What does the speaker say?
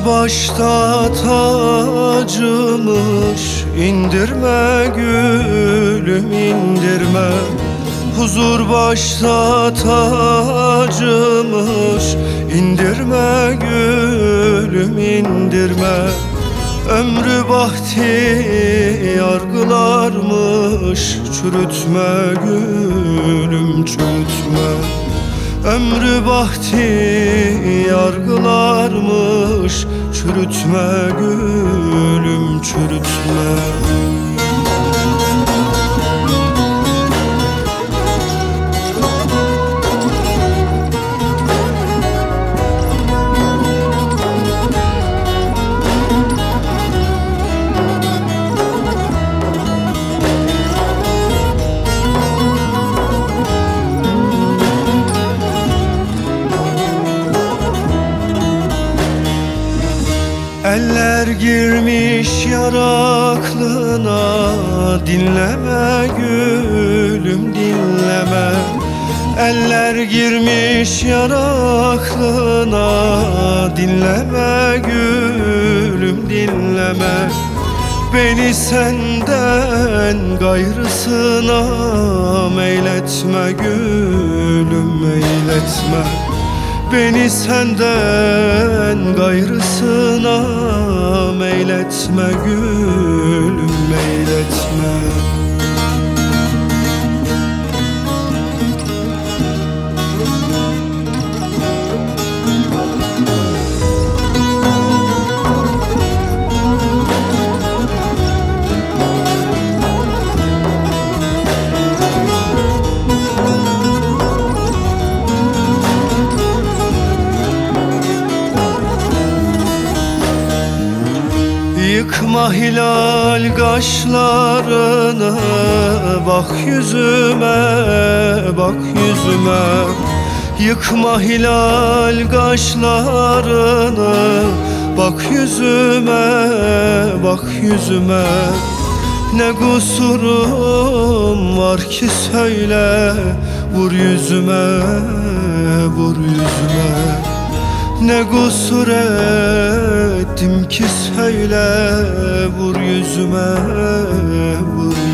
başta tacımış, indirme gülüm indirme. Huzur başta tacımış, indirme gülüm indirme. Ömrü bahti yargılarmış, çürütme gülüm çürütme. Ömrü bahti yargılarmış, çürütme gülüm çürütme. Eller girmiş yar aklına, dinleme gülüm dinleme. Eller girmiş yar aklına, dinleme gülüm dinleme. Beni senden gayrısına meyletme gülüm meyletme. Beni senden gayrısına meyletme gülüm meyletme. Yıkma hilal kaşlarını, bak yüzüme, bak yüzüme. Yıkma hilal kaşlarını, bak yüzüme, bak yüzüme. Ne kusurum var ki söyle, vur yüzüme, vur yüzüme. Ne kusur ettim ki söyle, vur yüzüme, vur yüzüme.